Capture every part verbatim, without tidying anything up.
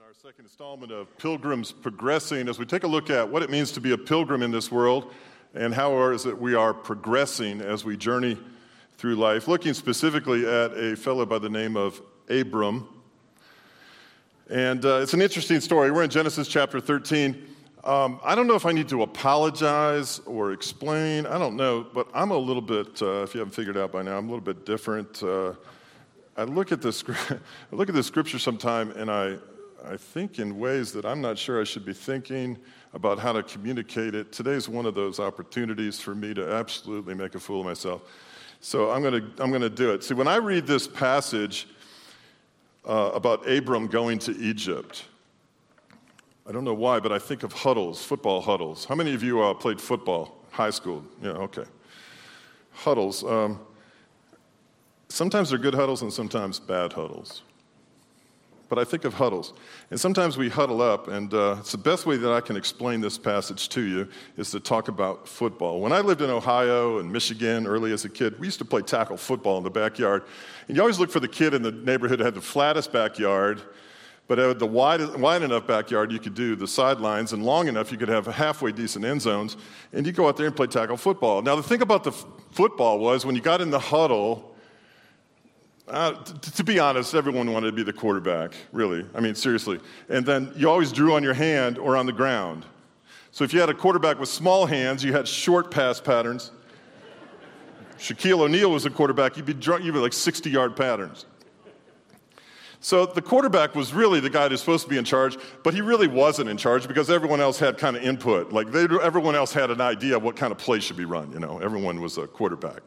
our second installment of Pilgrims Progressing as we take a look at what it means to be a pilgrim in this world and how is it we are progressing as we journey through life, looking specifically at a fellow by the name of Abram. And uh, it's an interesting story. We're in Genesis chapter thirteen. Um, I don't know if I need to apologize or explain. I don't know, but I'm a little bit, uh, if you haven't figured it out by now, I'm a little bit different. Uh, I look at this, I look at the scripture sometime, and I, I think in ways that I'm not sure I should be thinking about how to communicate it. Today's one of those opportunities for me to absolutely make a fool of myself. So I'm going to I'm going to do it. See, when I read this passage uh, about Abram going to Egypt, I don't know why, but I think of huddles, football huddles. How many of you uh, played football, high school? Yeah, okay. Huddles. Um, sometimes they're good huddles and sometimes bad huddles. But I think of huddles. And sometimes we huddle up, and uh, it's the best way that I can explain this passage to you is to talk about football. When I lived in Ohio and Michigan early as a kid, we used to play tackle football in the backyard. And you always look for the kid in the neighborhood who had the flattest backyard, but had the wide, wide enough backyard you could do the sidelines, and long enough you could have halfway decent end zones, and you go out there and play tackle football. Now, the thing about the f- football was when you got in the huddle, Uh, t- to be honest, everyone wanted to be the quarterback, really. I mean, seriously. And then you always drew on your hand or on the ground. So if you had a quarterback with small hands, you had short pass patterns. Shaquille O'Neal was a quarterback. You'd be, dr- you'd be like sixty-yard patterns. So the quarterback was really the guy who's supposed to be in charge, but he really wasn't in charge because everyone else had kind of input. Like they, everyone else had an idea of what kind of play should be run. You know, everyone was a quarterback.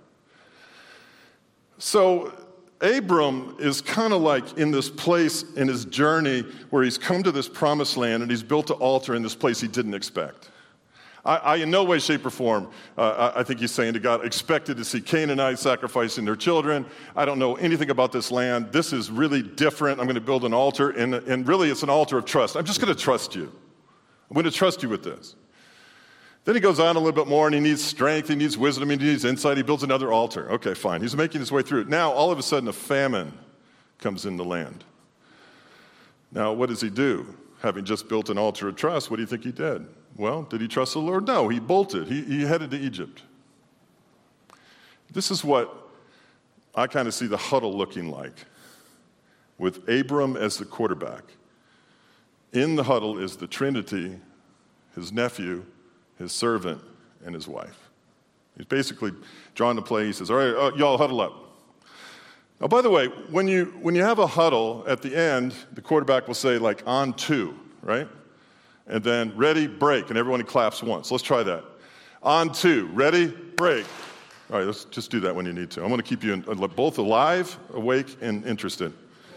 So Abram is kind of like in this place in his journey where he's come to this promised land and he's built an altar in this place he didn't expect. I, I in no way, shape, or form, uh, I, I think he's saying to God, expected to see Canaanites sacrificing their children. I don't know anything about this land. This is really different. I'm going to build an altar, and, and really it's an altar of trust. I'm just going to trust you. I'm going to trust you with this. Then he goes on a little bit more, and he needs strength, he needs wisdom, he needs insight. He builds another altar. Okay, fine. He's making his way through it. Now, all of a sudden, a famine comes in the land. Now, what does he do? Having just built an altar of trust, what do you think he did? Well, did he trust the Lord? No, he bolted. He, he headed to Egypt. This is what I kind of see the huddle looking like, with Abram as the quarterback. In the huddle is the Trinity, his nephew, his servant, and his wife. He's basically drawing the play. He says, all right, uh, y'all huddle up. Now, by the way, when you when you have a huddle, at the end, the quarterback will say, like, on two, right? And then, ready, break, and everyone claps once. Let's try that. On two, ready, break. All right, let's just do that when you need to. I want to keep you in, both alive, awake, and interested.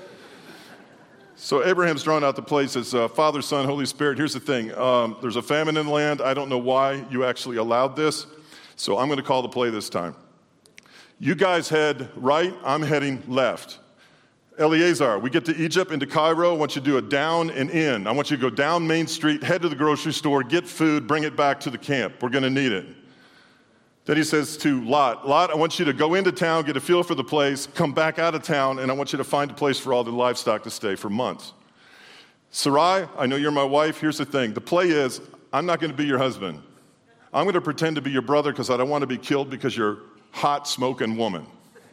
So Abraham's drawn out the play, says, uh, Father, Son, Holy Spirit, here's the thing. Um, there's a famine in the land. I don't know why you actually allowed this, so I'm going to call the play this time. You guys head right, I'm heading left. Eleazar, we get to Egypt, into Cairo. I want you to do a down and in. I want you to go down Main Street, head to the grocery store, get food, bring it back to the camp. We're going to need it. Then he says to Lot, Lot, I want you to go into town, get a feel for the place, come back out of town, and I want you to find a place for all the livestock to stay for months. Sarai, I know you're my wife. Here's the thing. The play is, I'm not going to be your husband. I'm going to pretend to be your brother because I don't want to be killed because you're a hot, smoking woman.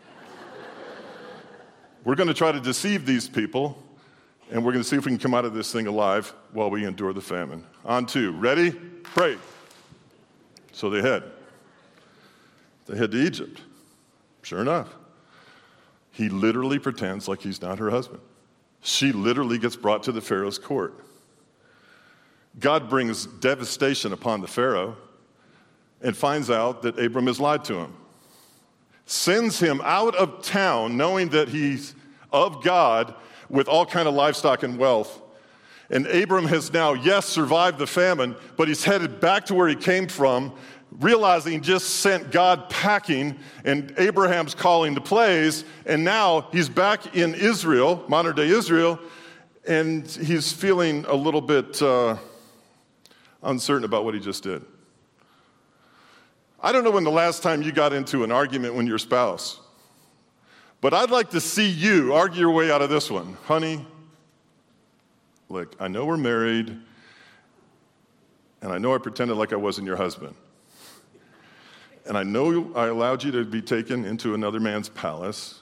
We're going to try to deceive these people, and we're going to see if we can come out of this thing alive while we endure the famine. On two. Ready? Pray. So they head. They head to Egypt. Sure enough, he literally pretends like he's not her husband. She literally gets brought to the Pharaoh's court. God brings devastation upon the Pharaoh and finds out that Abram has lied to him. Sends him out of town knowing that he's of God with all kind of livestock and wealth. And Abram has now, yes, survived the famine, but he's headed back to where he came from, realizing he just sent God packing, and Abraham's calling the plays, and now he's back in Israel, modern-day Israel, and he's feeling a little bit uh, uncertain about what he just did. I don't know when the last time you got into an argument with your spouse, but I'd like to see you argue your way out of this one. Honey, look, I know we're married, and I know I pretended like I wasn't your husband. And I know I allowed you to be taken into another man's palace.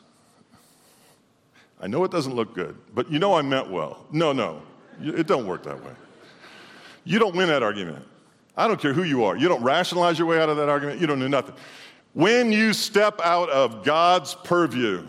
I know it doesn't look good, but you know I meant well. No, no, it don't work that way. You don't win that argument. I don't care who you are. You don't rationalize your way out of that argument. You don't do nothing. When you step out of God's purview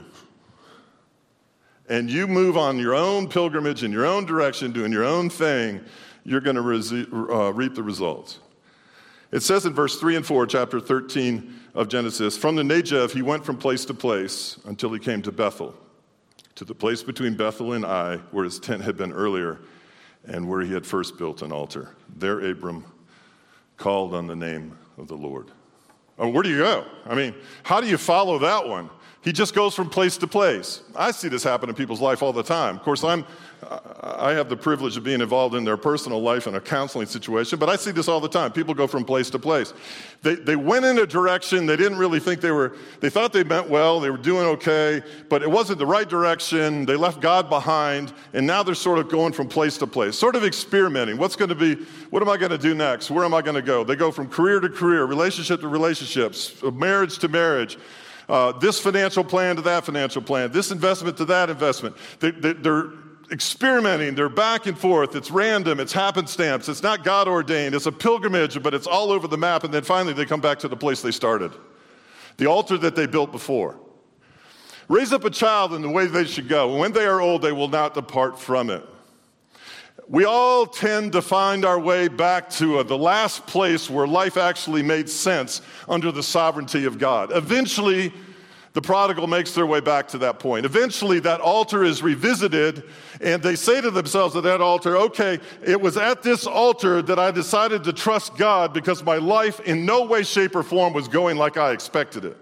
and you move on your own pilgrimage in your own direction, doing your own thing, you're going to rese- uh, reap the results. It says in verse three and four, chapter thirteen of Genesis, from the Negev he went from place to place until he came to Bethel, to the place between Bethel and Ai, where his tent had been earlier and where he had first built an altar. There Abram called on the name of the Lord. Oh, where do you go? I mean, how do you follow that one? He just goes from place to place. I see this happen in people's life all the time. Of course, I'm, I have the privilege of being involved in their personal life in a counseling situation, but I see this all the time. People go from place to place. They, they went in a direction they didn't really think they were, they thought they meant well, they were doing okay, but it wasn't the right direction. They left God behind, and now they're sort of going from place to place, sort of experimenting. What's going to be, what am I going to do next? Where am I going to go? They go from career to career, relationship to relationships, marriage to marriage. Uh, this financial plan to that financial plan, this investment to that investment. They, they, they're experimenting, they're back and forth. It's random, it's happenstance, it's not God ordained, it's a pilgrimage, but it's all over the map, and then finally they come back to the place they started, the altar that they built before. Raise up a child in the way they should go. When they are old, they will not depart from it. We all tend to find our way back to uh, the last place where life actually made sense under the sovereignty of God. Eventually, the prodigal makes their way back to that point. Eventually, that altar is revisited, and they say to themselves at that altar, okay, it was at this altar that I decided to trust God because my life in no way, shape, or form was going like I expected it.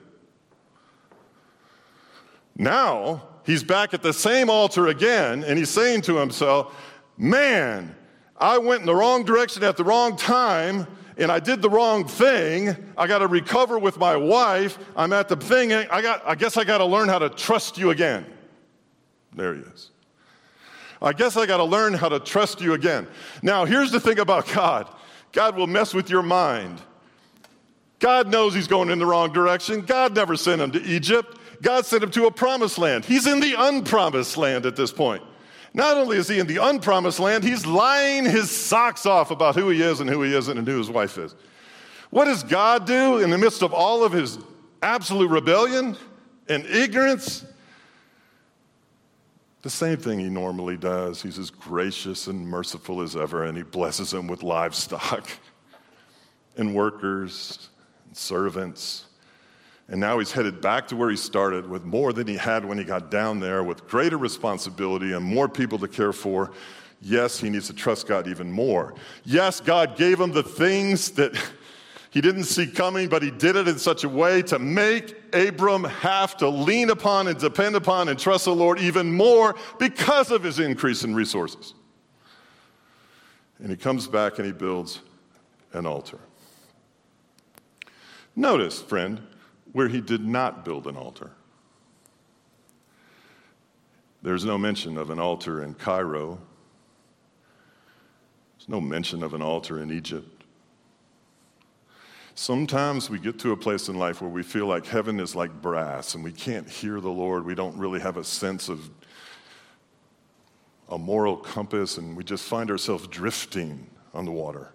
Now, he's back at the same altar again, and he's saying to himself, man, I went in the wrong direction at the wrong time, and I did the wrong thing. I got to recover with my wife. I'm at the thing. I got. I guess I got to learn how to trust you again. There he is. I guess I got to learn how to trust you again. Now, here's the thing about God. God will mess with your mind. God knows he's going in the wrong direction. God never sent him to Egypt. God sent him to a promised land. He's in the unpromised land at this point. Not only is he in the unpromised land, he's lying his socks off about who he is and who he isn't and who his wife is. What does God do in the midst of all of his absolute rebellion and ignorance? The same thing he normally does. He's as gracious and merciful as ever, and he blesses them with livestock and workers and servants. And now he's headed back to where he started with more than he had when he got down there, with greater responsibility and more people to care for. Yes, he needs to trust God even more. Yes, God gave him the things that he didn't see coming, but he did it in such a way to make Abram have to lean upon and depend upon and trust the Lord even more because of his increase in resources. And he comes back and he builds an altar. Notice, friend, where he did not build an altar. There's no mention of an altar in Cairo. There's no mention of an altar in Egypt. Sometimes we get to a place in life where we feel like heaven is like brass and we can't hear the Lord. We don't really have a sense of a moral compass, and we just find ourselves drifting on the water.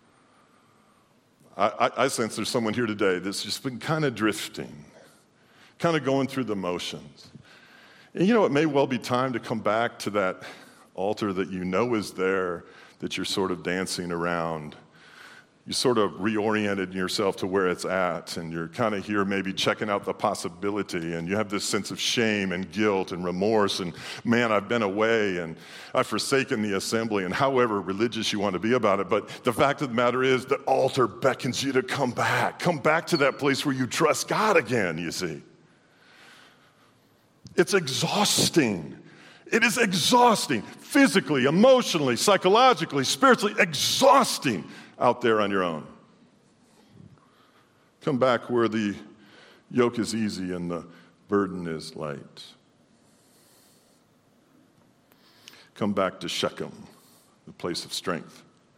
I, I, I sense there's someone here today that's just been kind of drifting, kind of going through the motions. And you know, it may well be time to come back to that altar that you know is there, that you're sort of dancing around. You sort of reoriented yourself to where it's at, and you're kind of here maybe checking out the possibility, and you have this sense of shame and guilt and remorse, and man, I've been away, and I've forsaken the assembly, and however religious you want to be about it, but the fact of the matter is the altar beckons you to come back. Come back to that place where you trust God again, you see. It's exhausting. It is exhausting, physically, emotionally, psychologically, spiritually, exhausting out there on your own. Come back where the yoke is easy and the burden is light. Come back to Shechem, place of strength.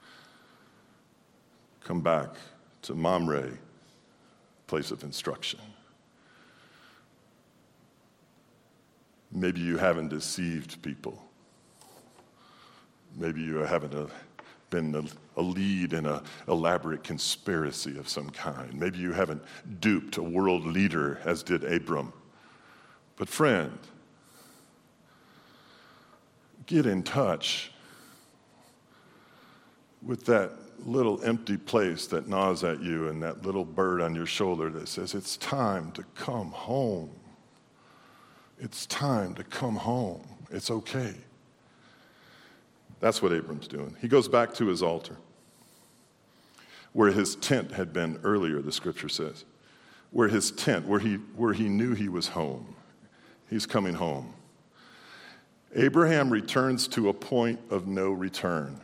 Come back to Mamre, place of instruction. Maybe you haven't deceived people. Maybe you haven't uh, been a, a lead in an elaborate conspiracy of some kind. Maybe you haven't duped a world leader as did Abram. But friend, get in touch with that little empty place that gnaws at you and that little bird on your shoulder that says, it's time to come home. It's time to come home. It's okay. That's what Abram's doing. He goes back to his altar, where his tent had been earlier, the scripture says. Where his tent, where he, where he knew he was home. He's coming home. Abraham returns to a point of no return.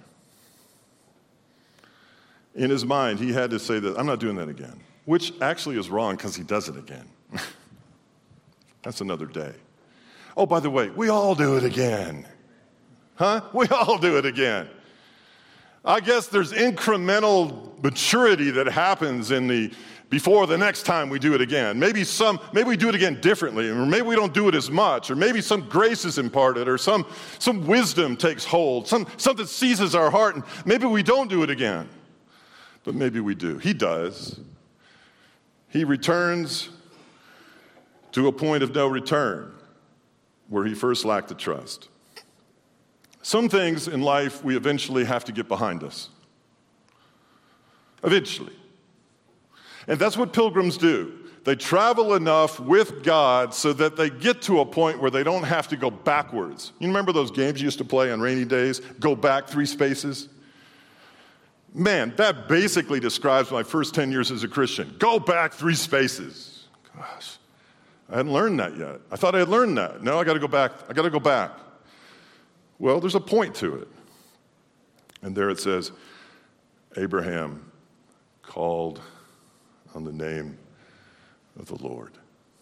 In his mind, he had to say that, I'm not doing that again, which actually is wrong because he does it again. That's another day. Oh, by the way, we all do it again. Huh? We all do it again. I guess there's incremental maturity that happens in the before the next time we do it again. Maybe some, maybe we do it again differently, or maybe we don't do it as much, or maybe some grace is imparted, or some, some wisdom takes hold, some, something seizes our heart, and maybe we don't do it again. But maybe we do. He does. He returns to a point of no return where he first lacked the trust. Some things in life we eventually have to get behind us. Eventually. And that's what pilgrims do. They travel enough with God so that they get to a point where they don't have to go backwards. You remember those games you used to play on rainy days? Go back three spaces? Man, that basically describes my first ten years as a Christian. Go back three spaces. Gosh, I hadn't learned that yet. I thought I had learned that. No, I got to go back. I got to go back. Well, there's a point to it. And there it says, Abraham called on the name of the Lord.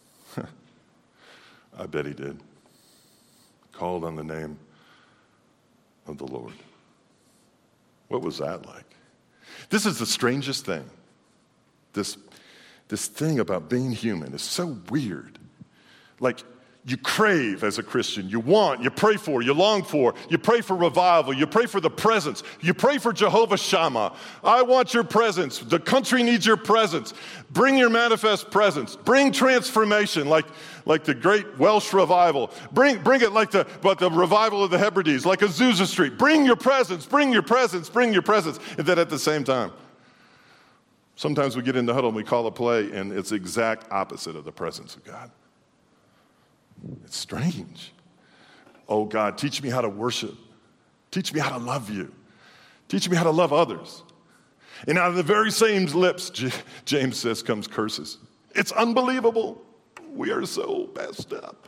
I bet he did. Called on the name of the Lord. What was that like? This is the strangest thing. This, this thing about being human is so weird. Like, you crave as a Christian, you want, you pray for, you long for, you pray for revival, you pray for the presence, you pray for Jehovah Shammah. I want your presence. The country needs your presence. Bring your manifest presence. Bring transformation like, like the great Welsh revival. Bring, bring it like the, but the revival of the Hebrides, like Azusa Street. Bring your presence, bring your presence, bring your presence. And then at the same time, sometimes we get in the huddle and we call a play and it's the exact opposite of the presence of God. It's strange. Oh, God, teach me how to worship. Teach me how to love you. Teach me how to love others. And out of the very same lips, J- James says, comes curses. It's unbelievable. We are so messed up.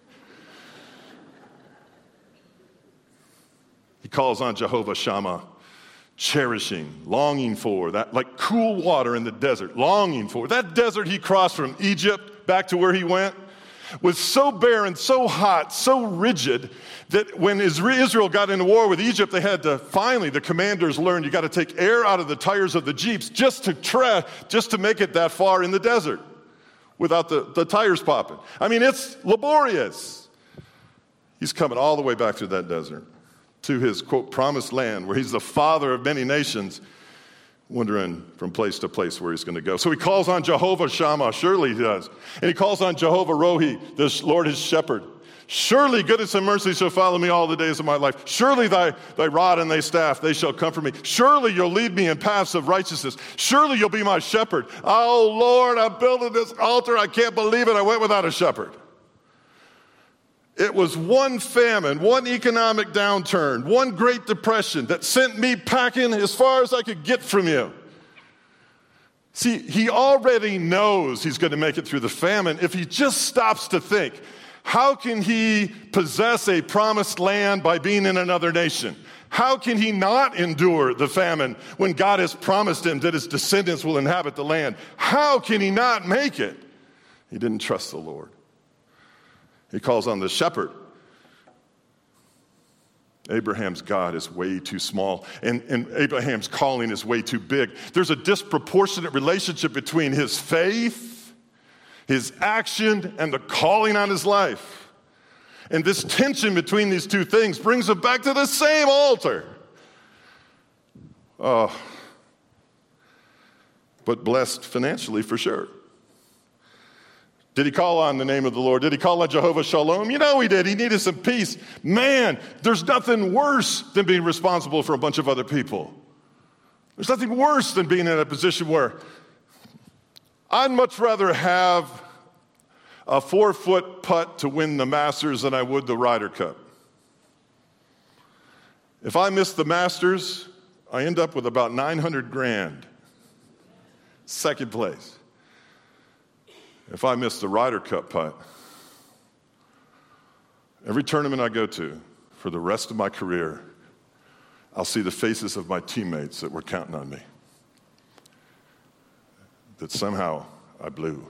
He calls on Jehovah Shammah, cherishing, longing for that, like cool water in the desert, longing for. That desert he crossed from Egypt back to where he went was so barren, so hot, so rigid that when Israel got into war with Egypt, they had to, finally, the commanders learned you got to take air out of the tires of the Jeeps just to tra- just to make it that far in the desert without the, the tires popping. I mean, it's laborious. He's coming all the way back through that desert to his, quote, promised land where he's the father of many nations, wandering from place to place where he's going to go. So he calls on Jehovah Shammah. Surely he does. And he calls on Jehovah Rohi, the Lord his shepherd. Surely goodness and mercy shall follow me all the days of my life. Surely thy, thy rod and thy staff, they shall comfort me. Surely you'll lead me in paths of righteousness. Surely you'll be my shepherd. Oh, Lord, I'm building this altar. I can't believe it. I went without a shepherd. It was one famine, one economic downturn, one Great Depression that sent me packing as far as I could get from you. See, he already knows he's going to make it through the famine if he just stops to think, how can he possess a promised land by being in another nation? How can he not endure the famine when God has promised him that his descendants will inhabit the land? How can he not make it? He didn't trust the Lord. He calls on the shepherd. Abraham's God is way too small, and, and Abraham's calling is way too big. There's a disproportionate relationship between his faith, his action, and the calling on his life. And this tension between these two things brings him back to the same altar. Oh, but blessed financially for sure. Did he call on the name of the Lord? Did he call on Jehovah Shalom? You know he did. He needed some peace. Man, there's nothing worse than being responsible for a bunch of other people. There's nothing worse than being in a position where I'd much rather have a four-foot putt to win the Masters than I would the Ryder Cup. If I miss the Masters, I end up with about nine hundred grand. Second place. If I miss the Ryder Cup putt, every tournament I go to for the rest of my career, I'll see the faces of my teammates that were counting on me, that somehow I blew.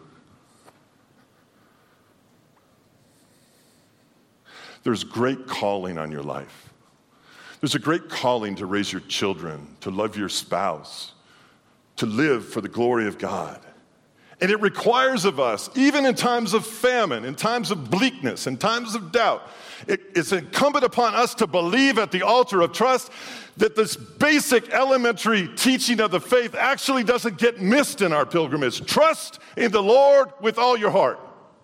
There's great calling on your life. There's a great calling to raise your children, to love your spouse, to live for the glory of God. And it requires of us, even in times of famine, in times of bleakness, in times of doubt, it, it's incumbent upon us to believe at the altar of trust that this basic elementary teaching of the faith actually doesn't get missed in our pilgrimage. Trust in the Lord with all your heart.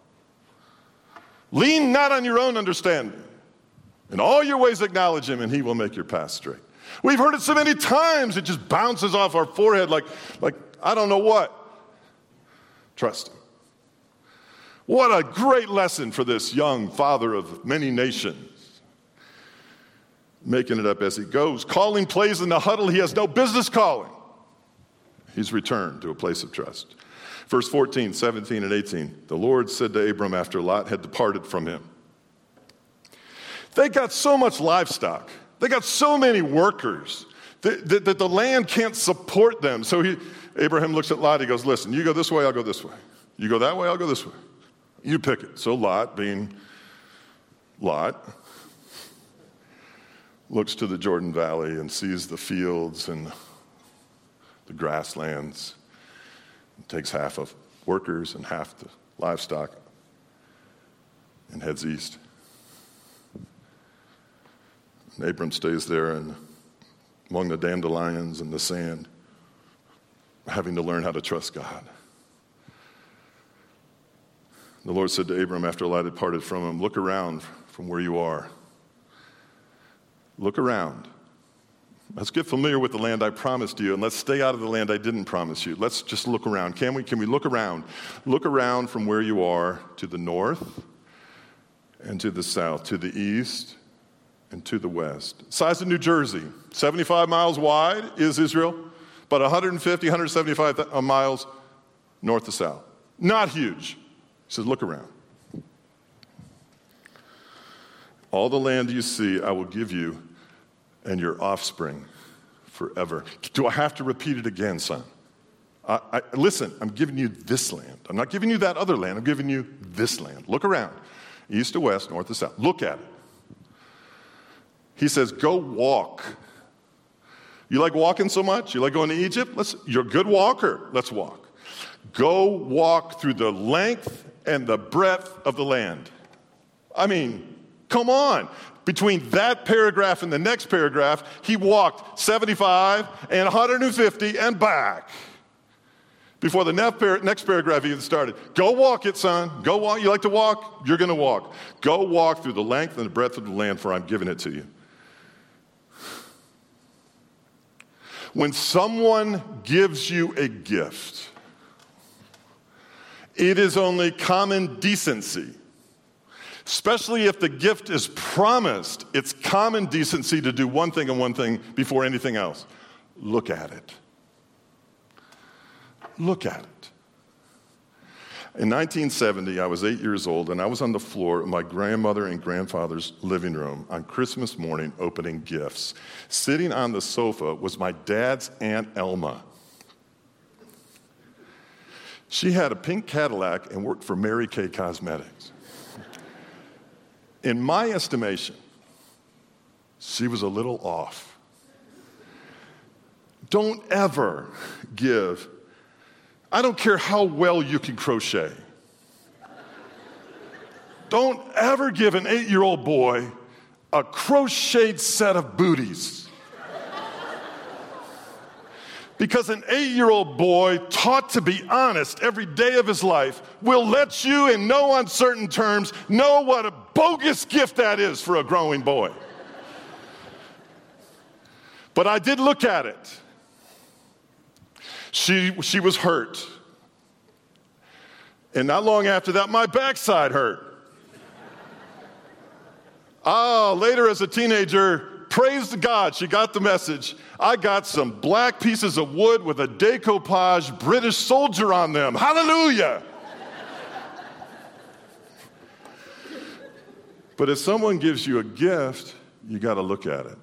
Lean not on your own understanding. In all your ways acknowledge him, and he will make your path straight. We've heard it so many times, it just bounces off our forehead like, like I don't know what. Trust him. What a great lesson for this young father of many nations. Making it up as he goes. Calling plays in the huddle he has no business calling. He's returned to a place of trust. Verse fourteen, seventeen, and eighteen. The Lord said to Abram after Lot had departed from him. They got so much livestock. They got so many workers that, that, that the land can't support them. So he, Abraham looks at Lot. He goes, listen, you go this way, I'll go this way. You go that way, I'll go this way. You pick it. So Lot, being Lot, looks to the Jordan Valley and sees the fields and the grasslands. Takes half of workers and half the livestock and heads east. And Abram stays there and among the dandelions and the sand, having to learn how to trust God. The Lord said to Abram after Lot had parted from him, look around from where you are. Look around. Let's get familiar with the land I promised you, and let's stay out of the land I didn't promise you. Let's just look around. Can we? Can we look around? Look around from where you are to the north and to the south, to the east and to the west. Size of New Jersey, seventy-five miles wide is Israel, but one hundred fifty, one hundred seventy-five miles north to south. Not huge. He says, look around. All the land you see, I will give you and your offspring forever. Do I have to repeat it again, son? I, I, listen, I'm giving you this land. I'm not giving you that other land. I'm giving you this land. Look around. East to west, north to south. Look at it. He says, go walk. You like walking so much? You like going to Egypt? Let's, you're a good walker. Let's walk. Go walk through the length and the breadth of the land. I mean, come on. Between that paragraph and the next paragraph, he walked seventy-five and one hundred fifty and back. Before the next paragraph even started. Go walk it, son. Go walk. You like to walk? You're going to walk. Go walk through the length and the breadth of the land, for I'm giving it to you. When someone gives you a gift, it is only common decency, especially if the gift is promised, it's common decency to do one thing and one thing before anything else. Look at it. Look at it. In nineteen seventy, I was eight years old, and I was on the floor of my grandmother and grandfather's living room on Christmas morning opening gifts. Sitting on the sofa was my dad's Aunt Elma. She had a pink Cadillac and worked for Mary Kay Cosmetics. In my estimation, she was a little off. Don't ever give, I don't care how well you can crochet. Don't ever give an eight-year-old boy a crocheted set of booties. Because an eight-year-old boy taught to be honest every day of his life will let you, in no uncertain terms, know what a bogus gift that is for a growing boy. But I did look at it. She, she was hurt. And not long after that, my backside hurt. Ah, later as a teenager, praise God, she got the message. I got some black pieces of wood with a decoupage British soldier on them. Hallelujah! But if someone gives you a gift, you got to look at it.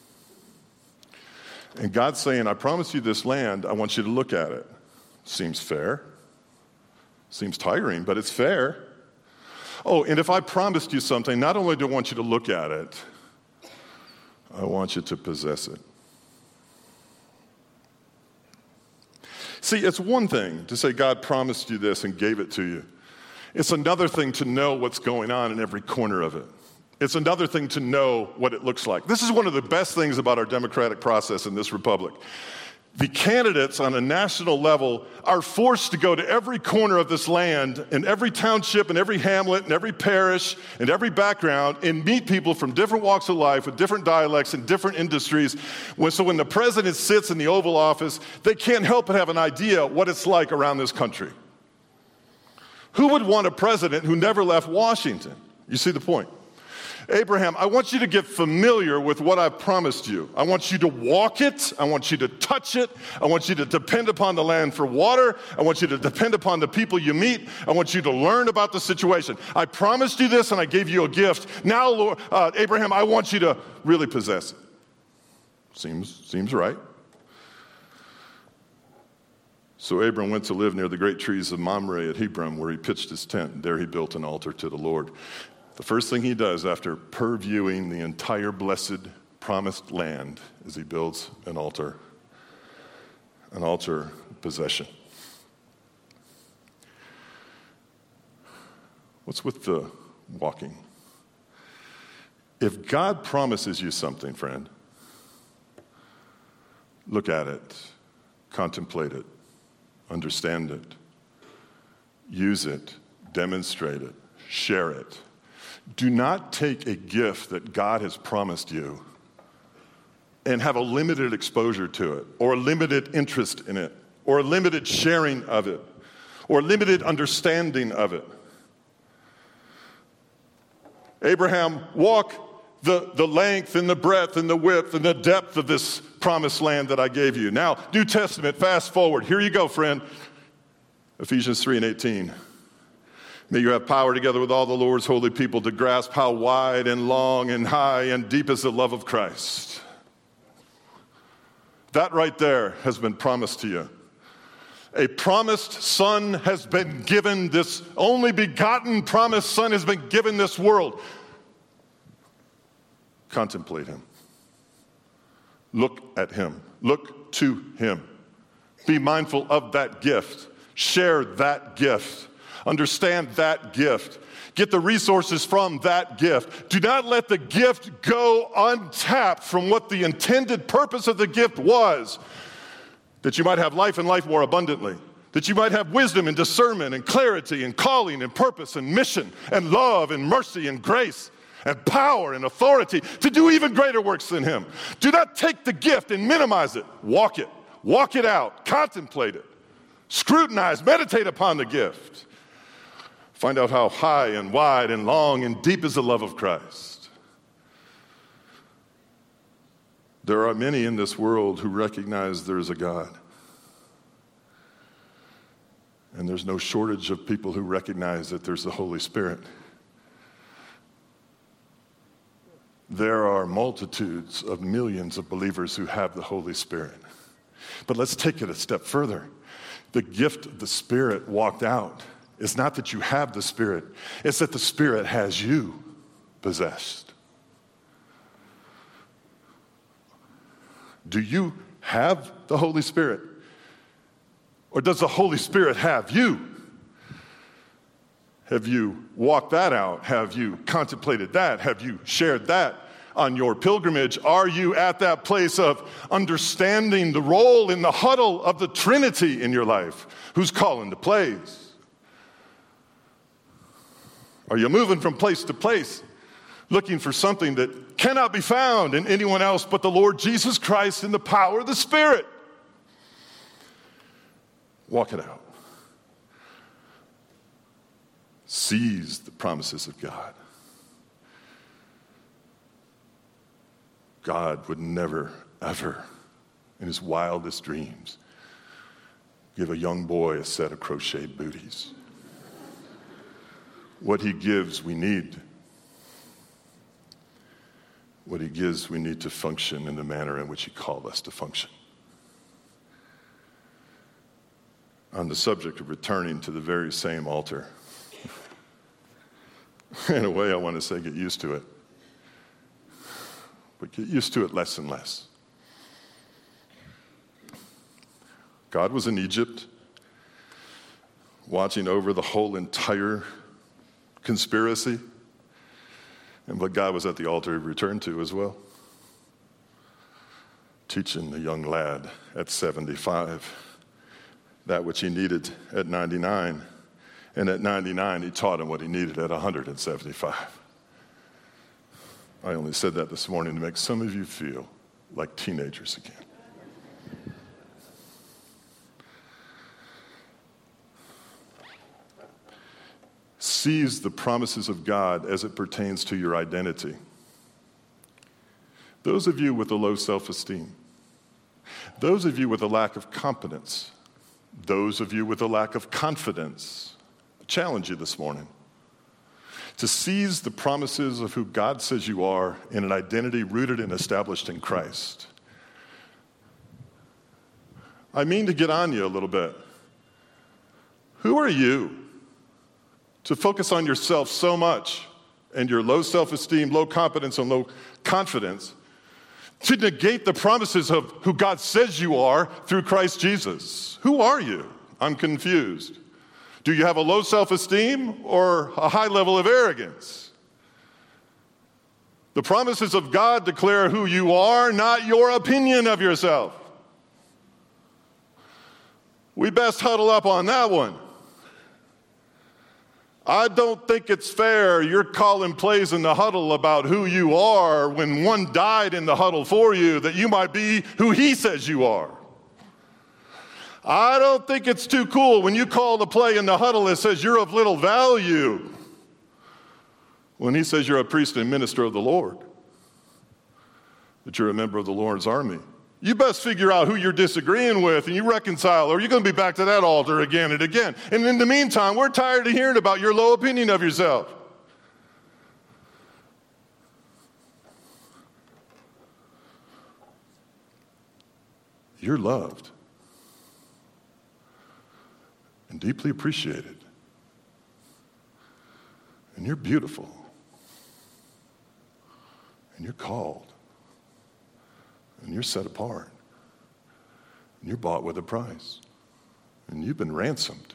And God's saying, I promise you this land, I want you to look at it. Seems fair. Seems tiring, but it's fair. Oh, and if I promised you something, not only do I want you to look at it, I want you to possess it. See, it's one thing to say God promised you this and gave it to you. It's another thing to know what's going on in every corner of it. It's another thing to know what it looks like. This is one of the best things about our democratic process in this republic. The candidates on a national level are forced to go to every corner of this land, in every township, and every hamlet, and every parish, and every background, and meet people from different walks of life with different dialects and different industries. So when the president sits in the Oval Office, they can't help but have an idea what it's like around this country. Who would want a president who never left Washington? You see the point? Abraham, I want you to get familiar with what I've promised you. I want you to walk it. I want you to touch it. I want you to depend upon the land for water. I want you to depend upon the people you meet. I want you to learn about the situation. I promised you this and I gave you a gift. Now, Lord, uh, Abraham, I want you to really possess it. Seems, seems right. So Abram went to live near the great trees of Mamre at Hebron, where he pitched his tent, and there he built an altar to the Lord. The first thing he does after purviewing the entire blessed, promised land is he builds an altar, an altar possession. What's with the walking? If God promises you something, friend, look at it, contemplate it, understand it, use it, demonstrate it, share it. Do not take a gift that God has promised you and have a limited exposure to it, or a limited interest in it, or a limited sharing of it, or a limited understanding of it. Abraham, walk the, the length and the breadth and the width and the depth of this promised land that I gave you. Now, New Testament, fast forward. Here you go, friend. Ephesians three and eighteen. May you have power together with all the Lord's holy people to grasp how wide and long and high and deep is the love of Christ. That right there has been promised to you. A promised son has been given, this only begotten promised son has been given this world. Contemplate him. Look at him. Look to him. Be mindful of that gift. Share that gift. Understand that gift. Get the resources from that gift. Do not let the gift go untapped from what the intended purpose of the gift was. That you might have life and life more abundantly. That you might have wisdom and discernment and clarity and calling and purpose and mission and love and mercy and grace and power and authority to do even greater works than him. Do not take the gift and minimize it. Walk it. Walk it out. Contemplate it. Scrutinize. Meditate upon the gift. Find out how high and wide and long and deep is the love of Christ. There are many in this world who recognize there is a God. And there's no shortage of people who recognize that there's the Holy Spirit. There are multitudes of millions of believers who have the Holy Spirit. But let's take it a step further. The gift of the Spirit walked out. It's not that you have the Spirit. It's that the Spirit has you possessed. Do you have the Holy Spirit? Or does the Holy Spirit have you? Have you walked that out? Have you contemplated that? Have you shared that on your pilgrimage? Are you at that place of understanding the role in the huddle of the Trinity in your life? Who's calling the plays? Are you moving from place to place, looking for something that cannot be found in anyone else but the Lord Jesus Christ in the power of the Spirit? Walk it out. Seize the promises of God. God would never, ever, in his wildest dreams, give a young boy a set of crocheted booties. What he gives, we need. What he gives, we need to function in the manner in which he called us to function. On the subject of returning to the very same altar, in a way I want to say get used to it, but get used to it less and less. God was in Egypt, watching over the whole entire conspiracy, and but God was at the altar he returned to as well, teaching the young lad at seventy-five that which he needed at ninety-nine, and at ninety-nine he taught him what he needed at one hundred seventy-five. I only said that this morning to make some of you feel like teenagers again. Seize the promises of God as it pertains to your identity. Those of you with a low self-esteem, those of you with a lack of competence, those of you with a lack of confidence, I challenge you this morning to seize the promises of who God says you are in an identity rooted and established in Christ. I mean to get on you a little bit. Who are you to focus on yourself so much and your low self-esteem, low competence, and low confidence to negate the promises of who God says you are through Christ Jesus? Who are you? I'm confused. Do you have a low self-esteem or a high level of arrogance? The promises of God declare who you are, not your opinion of yourself. We best huddle up on that one. I don't think it's fair you're calling plays in the huddle about who you are when one died in the huddle for you, that you might be who he says you are. I don't think it's too cool when you call the play in the huddle that says you're of little value when he says you're a priest and minister of the Lord, that you're a member of the Lord's army. You best figure out who you're disagreeing with and you reconcile, or you're going to be back to that altar again and again. And in the meantime, we're tired of hearing about your low opinion of yourself. You're loved and deeply appreciated. And you're beautiful. And you're called. And you're set apart. And you're bought with a price. And you've been ransomed.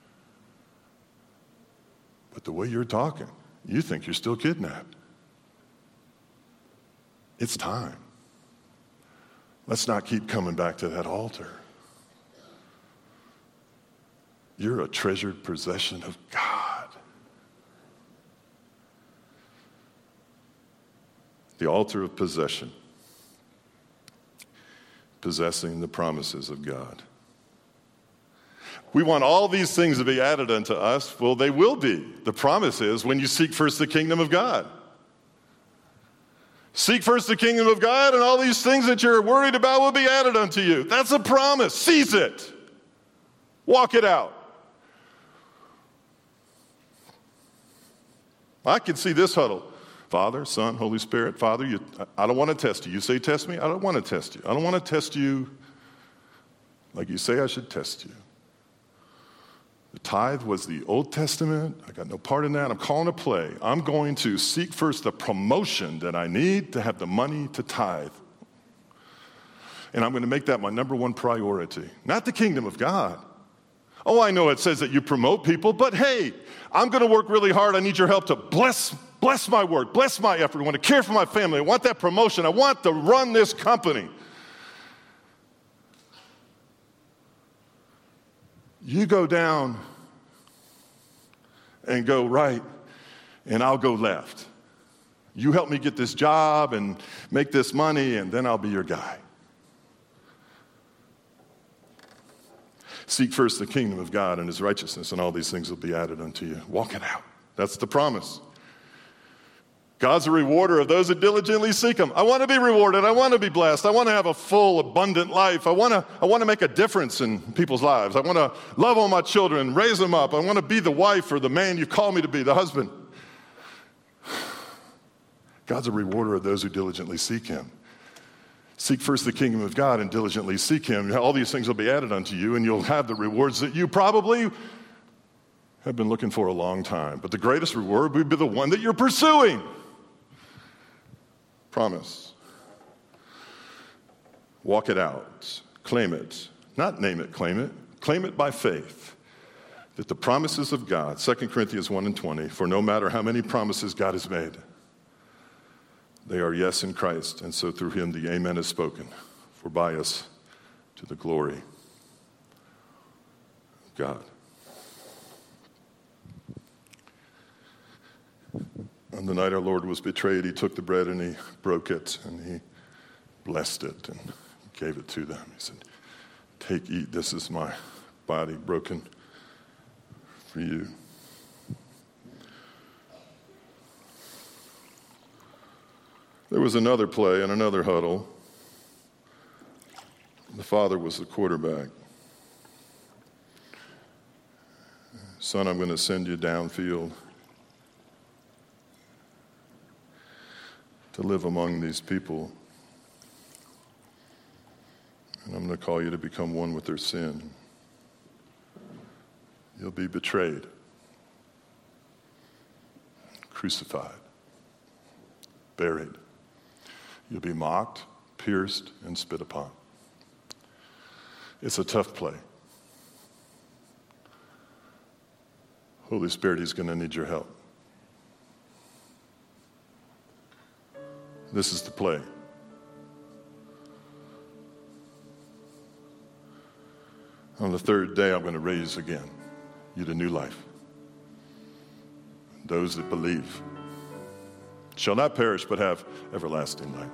But the way you're talking, you think you're still kidnapped. It's time. Let's not keep coming back to that altar. You're a treasured possession of God. The altar of possession. Possessing the promises of God. We want all these things to be added unto us. Well, they will be. The promise is when you seek first the kingdom of God. Seek first the kingdom of God, and all these things that you're worried about will be added unto you. That's a promise. Seize it. Walk it out. I can see this huddle. Father, Son, Holy Spirit. Father, you, I don't want to test you. You say test me? I don't want to test you. I don't want to test you like you say I should test you. The tithe was the Old Testament. I got no part in that. I'm calling a play. I'm going to seek first the promotion that I need to have the money to tithe. And I'm going to make that my number one priority, not the kingdom of God. Oh, I know it says that you promote people, but hey, I'm going to work really hard. I need your help to bless, bless my work, bless my effort. I want to care for my family. I want that promotion. I want to run this company. You go down and go right, and I'll go left. You help me get this job and make this money, and then I'll be your guy. Seek first the kingdom of God and his righteousness, and all these things will be added unto you. Walk it out. That's the promise. God's a rewarder of those who diligently seek him. I want to be rewarded. I want to be blessed. I want to have a full, abundant life. I want to, I want to make a difference in people's lives. I want to love on my children, raise them up. I want to be the wife or the man you call me to be, the husband. God's a rewarder of those who diligently seek him. Seek first the kingdom of God and diligently seek him. All these things will be added unto you, and you'll have the rewards that you probably have been looking for a long time. But the greatest reward would be the one that you're pursuing. Promise. Walk it out. Claim it. Not name it, claim it. Claim it by faith. That the promises of God, Second Corinthians one and twenty, for no matter how many promises God has made, they are yes in Christ, and so through him the amen is spoken, for by us to the glory of God. On the night our Lord was betrayed, he took the bread and he broke it and he blessed it and gave it to them. He said, take, eat, this is my body broken for you. There was another play and another huddle. The father was the quarterback. Son, I'm going to send you downfield to live among these people. And I'm going to call you to become one with their sin. You'll be betrayed, crucified, buried. You'll be mocked, pierced, and spit upon. It's a tough play. Holy Spirit, he's going to need your help. This is the play. On the third day, I'm going to raise again you to new life. Those that believe shall not perish but have everlasting life.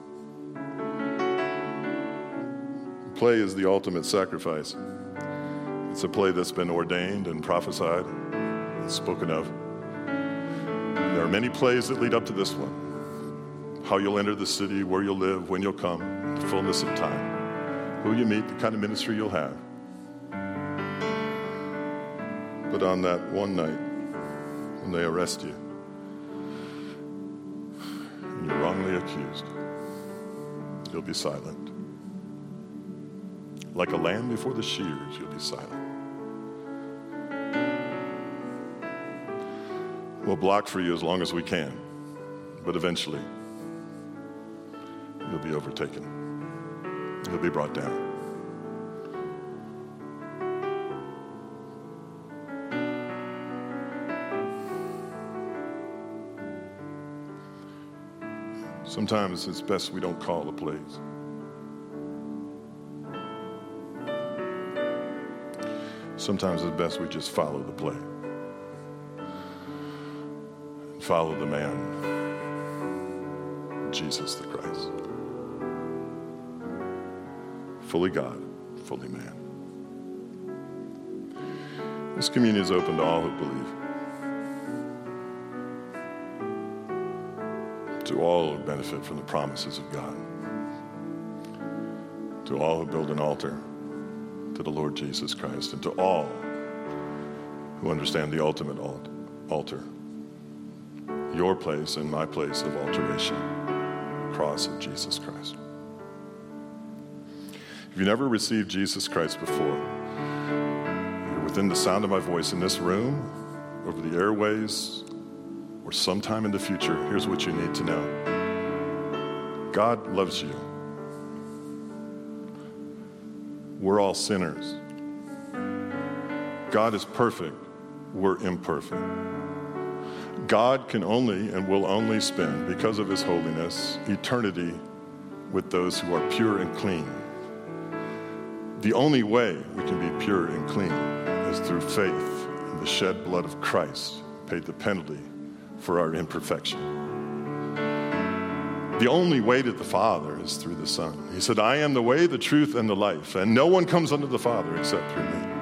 The play is the ultimate sacrifice. It's a play that's been ordained and prophesied and spoken of. There are many plays that lead up to this one. How you'll enter the city, where you'll live, when you'll come, the fullness of time, who you meet, the kind of ministry you'll have. But on that one night, when they arrest you, and you're wrongly accused, you'll be silent. Like a lamb before the shears, you'll be silent. We'll block for you as long as we can, but eventually, you'll be overtaken. You'll be brought down. Sometimes it's best we don't call the plays. Sometimes it's best we just follow the play. Follow the man, Jesus the Christ. Fully God, fully man. This communion is open to all who believe. To all who benefit from the promises of God. To all who build an altar to the Lord Jesus Christ. And to all who understand the ultimate altar. Your place and my place of alteration. The cross of Jesus Christ. If you never received Jesus Christ before, you're within the sound of my voice in this room, over the airways, or sometime in the future, here's what you need to know. God loves you. we're all sinners. God is perfect, we're imperfect. God can only and will only spend, because of his holiness, eternity with those who are pure and clean. The only way we can be pure and clean is through faith in the shed blood of Christ, who paid the penalty for our imperfection. The only way to the Father is through the Son. He said, I am the way, the truth, and the life, and no one comes unto the Father except through me.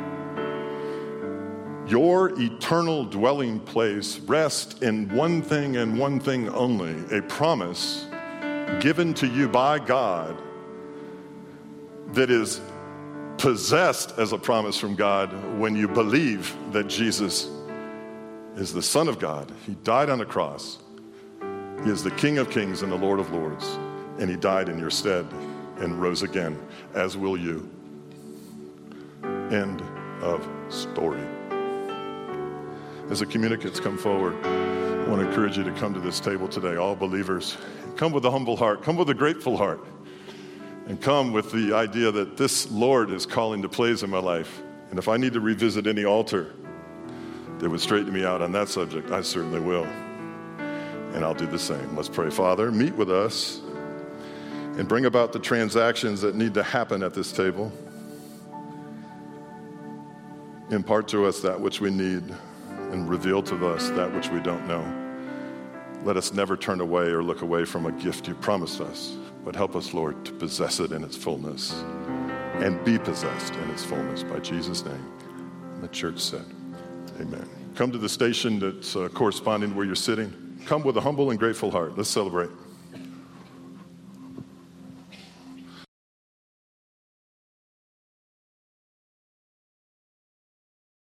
Your eternal dwelling place rests in one thing and one thing only, a promise given to you by God that is possessed as a promise from God when you believe that Jesus is the Son of God. He died on the cross. He is the King of kings and the Lord of lords, and he died in your stead and rose again, as will you. End of story. As the communicants come forward, I want to encourage you to come to this table today, all believers. Come with a humble heart, come with a grateful heart, and come with the idea that this Lord is calling to plays in my life. And if I need to revisit any altar that would straighten me out on that subject, I certainly will. And I'll do the same. Let's pray. Father, meet with us and bring about the transactions that need to happen at this table. Impart to us that which we need and reveal to us that which we don't know. Let us never turn away or look away from a gift you promised us, but help us, Lord, to possess it in its fullness and be possessed in its fullness by Jesus' name. And the church said, amen. Come to the station that's uh, corresponding where you're sitting. Come with a humble and grateful heart. Let's celebrate.